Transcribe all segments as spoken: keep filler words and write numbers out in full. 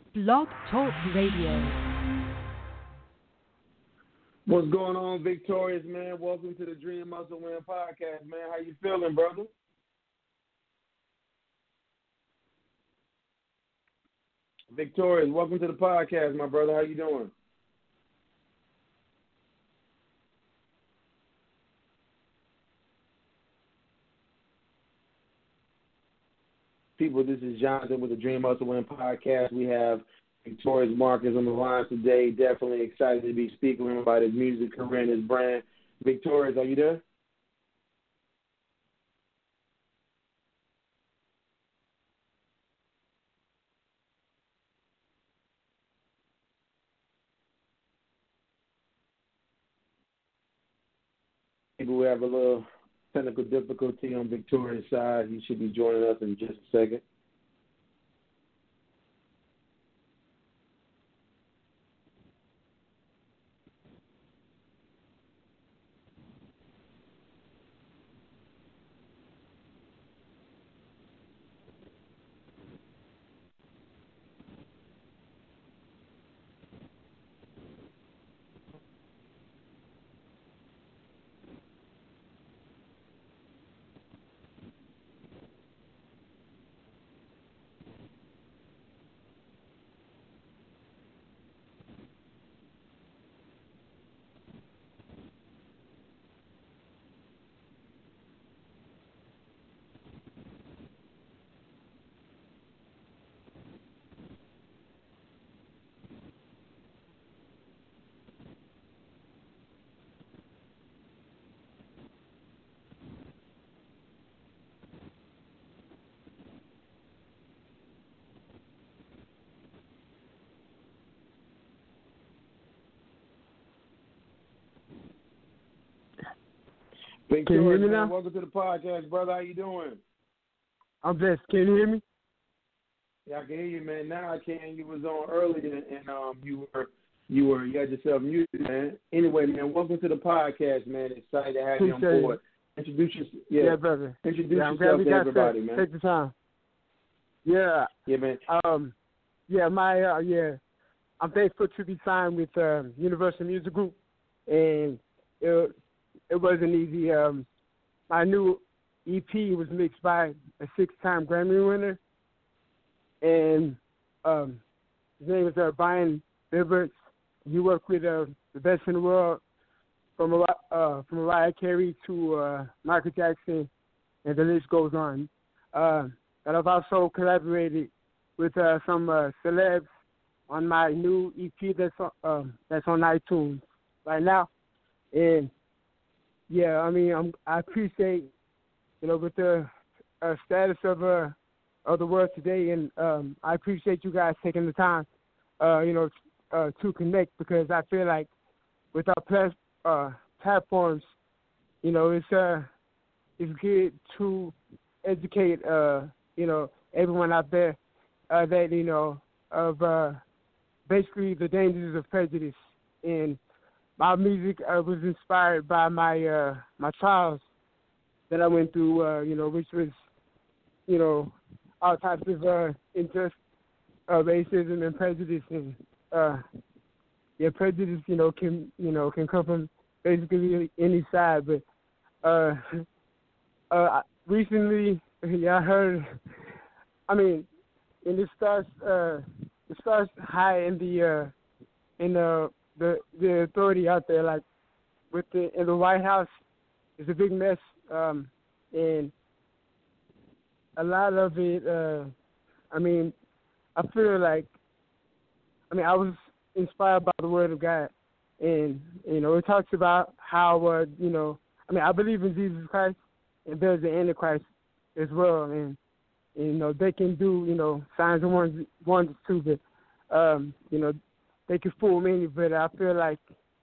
Blog Talk Radio. What's going on, Victorious, man? Welcome to the Dream Muscle Win podcast, man. How you feeling, brother? Victorious, welcome to the podcast, my brother. How you doing? People, this is Jonathan with the Dream Muscle Win podcast. We have Victorious Marcus on the line today. Definitely excited to be speaking with him about his music career and his brand. Victorious, are you there? Maybe we have a little technical difficulty on Victorious' side. He should be joining us in just a second. Victorious, Can you hear me man, now? welcome to the podcast, brother. How you doing? I'm blessed. Can you hear me? Yeah, I can hear you, man. Now I can. You was on earlier, and um, you were, you were, you had yourself muted, man. Anyway, man, welcome to the podcast, man. Excited to have you on Appreciate board. it. Introduce yourself, yeah, Yeah, brother. Introduce Yeah, I'm glad yourself we to got everybody, set. man. Take the time. Yeah. Yeah, man. Um. Yeah, my uh, yeah. I'm thankful to be signed with um, Universal Music Group, and it it wasn't easy. Um, my new E P was mixed by a six-time Grammy winner, and um, his name is uh, Brian Bibbert. He worked with uh, the best in the world, from uh, from Mariah Carey to uh, Michael Jackson, and the list goes on. Uh, and I've also collaborated with uh, some uh, celebs on my new E P that's on, um, that's on iTunes right now. And yeah, I mean, I'm, I appreciate, you know, with the uh, status of uh, of the world today, and um, I appreciate you guys taking the time, uh, you know, uh, to connect, because I feel like with our plas- uh, platforms, you know, it's uh, it's good to educate, uh, you know, everyone out there uh, that you know of uh, basically the dangers of prejudice. And my music uh, was inspired by my uh, my trials that I went through, uh, you know, which was, you know, all types of uh, injustice, uh, racism and prejudice, and uh, yeah, prejudice, you know, can you know can come from basically any side. But uh, uh, recently, yeah, I heard. I mean, and it starts uh, it starts high in the uh, in the the the authority out there, like with the in the White House. It's a big mess, um, and a lot of it. Uh, I mean, I feel like, I mean, I was inspired by the Word of God, and you know, it talks about how uh, you know, I mean, I believe in Jesus Christ, and there's the Antichrist as well, and you know, they can do, you know, signs and wonders, wonders too, but um, you know, they can fool many. But I feel like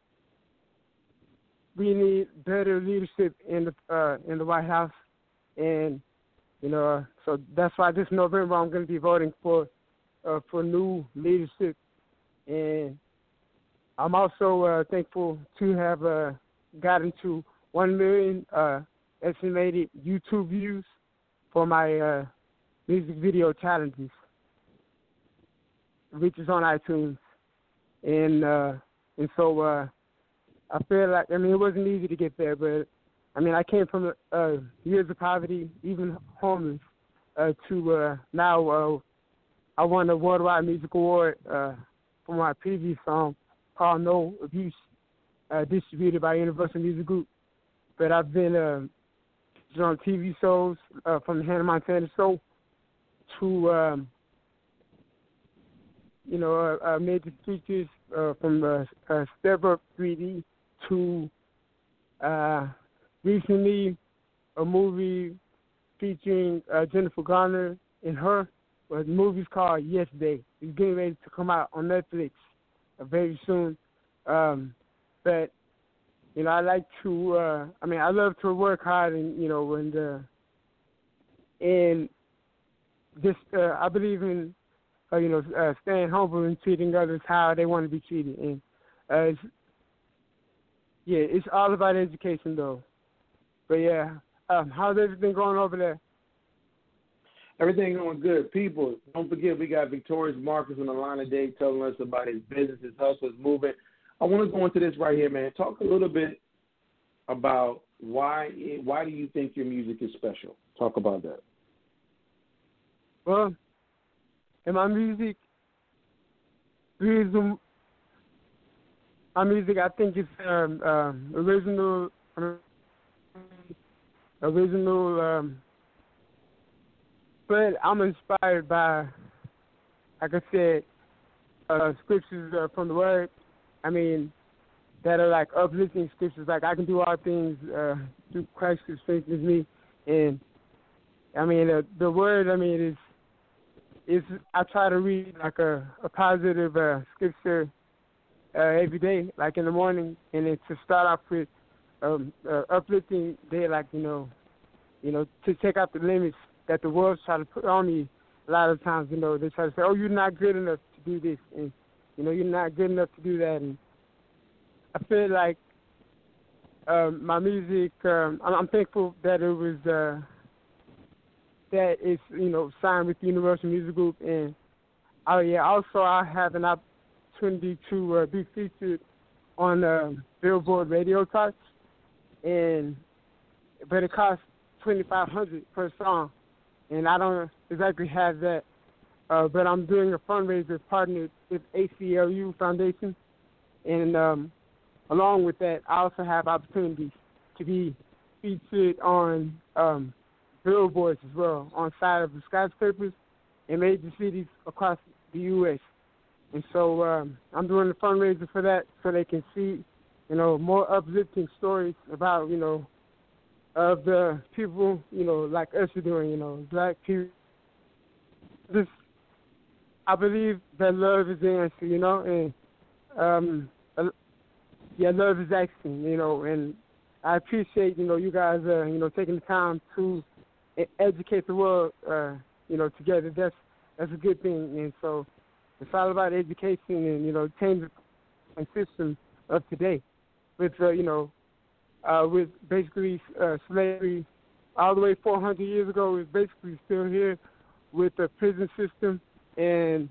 we need better leadership in the uh, in the White House, and you know, uh, so that's why this November I'm going to be voting for uh, for new leadership, and I'm also uh, thankful to have uh, gotten to one million uh, estimated YouTube views for my uh, music video challenges. reaches on iTunes, and uh, and so uh, I feel like I mean it wasn't easy to get there, but I mean I came from uh, years of poverty, even homeless, uh, to uh, now uh, I won a Worldwide Music Award uh, for my previous song called No Abuse, uh, distributed by Universal Music Group. But I've been uh, on T V shows uh, from the Hannah Montana Show to um, you know, uh, uh, major features uh, from uh, uh, Step Up three D to uh, recently a movie featuring uh, Jennifer Garner and her. Well, the movie's called Yesterday. It's getting ready to come out on Netflix uh, very soon. Um, but you know, I like to. Uh, I mean, I love to work hard, and you know, and uh, and just uh, I believe in. Uh, you know, uh, staying humble and treating others how they want to be treated. And uh, it's, yeah, it's all about education, though. But yeah, um, how's everything going over there? Everything going good. People, don't forget we got Victorious Marcus on the line today telling us about his business, his hustle, his movement. I want to go into this right here, man. Talk a little bit about why why do you think your music is special? Talk about that. Well, in my music, reason my music, I think it's um, um, original, original. Um, but I'm inspired by, like I said, uh, scriptures uh, from the Word. I mean, that are like uplifting scriptures. Like I can do all things uh, through Christ who strengthens me, and I mean uh, the Word. I mean is. Is I try to read like a, a positive uh, scripture uh, every day, like in the morning, and then to start off with um, uh, uplifting day, like you know, you know, to take out the limits that the world's trying to put on me. A lot of times, you know, they try to say, "Oh, you're not good enough to do this," and you know, you're not good enough to do that. And I feel like um, my music. Um, I'm, I'm thankful that it was. Uh, that is, you know, signed with the Universal Music Group. And, oh, yeah, also I have an opportunity to uh, be featured on uh, Billboard Radio Charts. And, but it costs twenty-five hundred dollars per song. And I don't exactly have that. Uh, but I'm doing a fundraiser partnered with A C L U Foundation. And um, along with that, I also have opportunities to be featured on um, billboards as well, on side of the skyscrapers in major cities across the U S And so um, I'm doing a fundraiser for that so they can see, you know, more uplifting stories about, you know, of the people, you know, like us are doing, you know, black people. This, I believe that love is the answer, you know, and um, uh, yeah, love is action, you know, and I appreciate, you know, you guys, uh, you know, taking the time to educate the world, uh, you know, together. That's that's a good thing. And so it's all about education and, you know, changing the system of today. With, uh, you know, uh, with basically uh, slavery all the way four hundred years ago is basically still here with the prison system and,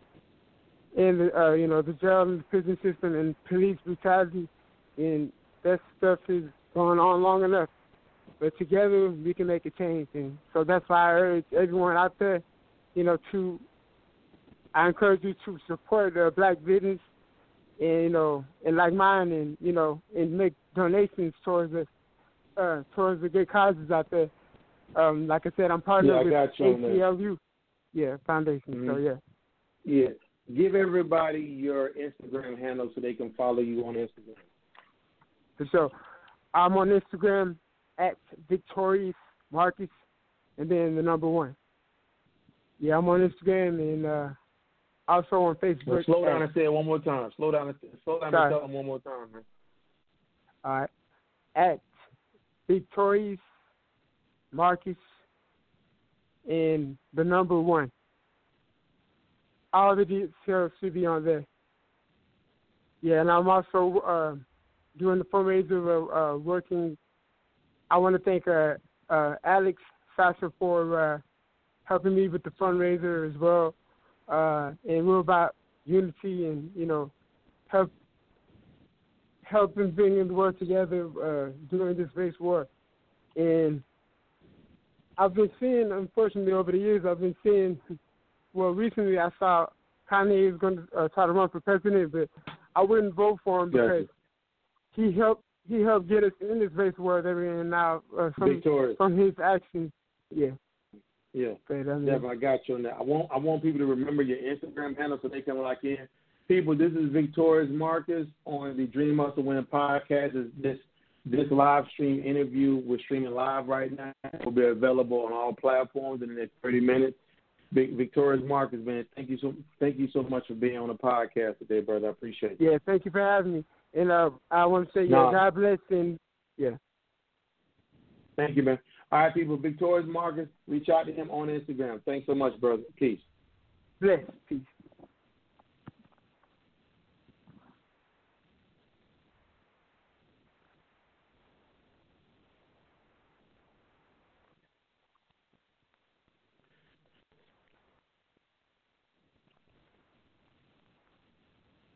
and the, uh, you know, the jail and the prison system and police brutality. And that stuff is going on long enough. But together we can make a change, and so that's why I urge everyone out there, you know, to I encourage you to support the black business, and you know, and like mine, and you know, and make donations towards the uh, towards the good causes out there. Um, like I said, I'm partnered yeah, with A C L U, yeah, Foundation. Mm-hmm. So yeah, yeah. Give everybody your Instagram handle so they can follow you on Instagram. For sure, I'm on Instagram at Victorious Marcus, and then the number one. Yeah, I'm on Instagram and uh, also on Facebook. Well, slow down and say it one more time. Slow down and slow down Sorry. and tell them one more time, man. All right, at Victorious Marcus and the number one. All the details should be on there. Yeah, and I'm also uh, doing the fundraiser of uh, working. I want to thank uh, uh, Alex Sasha for uh, helping me with the fundraiser as well. uh, and we're about unity and you know help helping bringing the world together uh, during this race war. And I've been seeing, unfortunately, over the years, I've been seeing. Well, recently I saw Kanye is going to uh, try to run for president, but I wouldn't vote for him because he helped he helped get us in this race war that we're in now uh, from, from his actions. Yeah. Yeah. But, I mean, Definitely, I got you on that. I want I want people to remember your Instagram handle so they can lock in. People, this is Victorious Marcus on the Dream Hustle Win podcast. This this live stream interview we're streaming live right now. It will be available on all platforms in the next thirty minutes. Victorious Marcus, man, thank you so thank you so much for being on the podcast today, brother. I appreciate it. Yeah, thank you for having me. And uh, I want to say, yeah, no. God bless and yeah. Thank you, man. All right, people. Victorious Marcus, reach out to him on Instagram. Thanks so much, brother. Peace. Bless. Peace.